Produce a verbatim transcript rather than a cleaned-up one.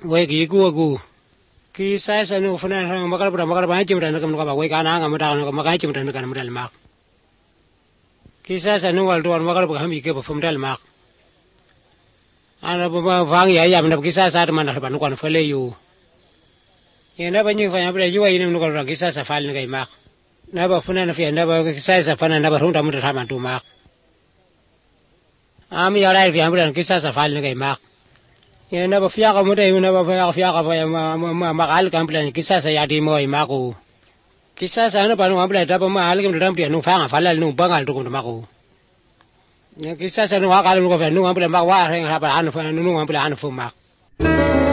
wegi ku ku ki sai sa no funa makal pura makal ba chim dan kam ka ba we ka na ngam da ka makai chim dan ka na dal mak ki sai sa no wal don makal ba hami ke ba fum dal mak ana ba wang ya ya na ki sai sa man da ba no kan fele yu ye na ba ni fa ya ba yu ai no ka ki sai sa fal ni kai mak na ba funa na fi na ba ki sai sa fana na ba rum da mu da man tu mak ami ya lai fi am ba ki sai sa fal ni kai mak ye na ba fiya ka mo dai na ba fiya fiya ka ma ma ma al kan plan kisa sa ya di mo i ma ko kisa sa na ba no ambla da ba ma al kan dam ti no fa nga fa la no ba ngal to ko ma ko ne kisa sa no ka no ko fa no ambla ma wa ha ba an fa no ambla an fu ma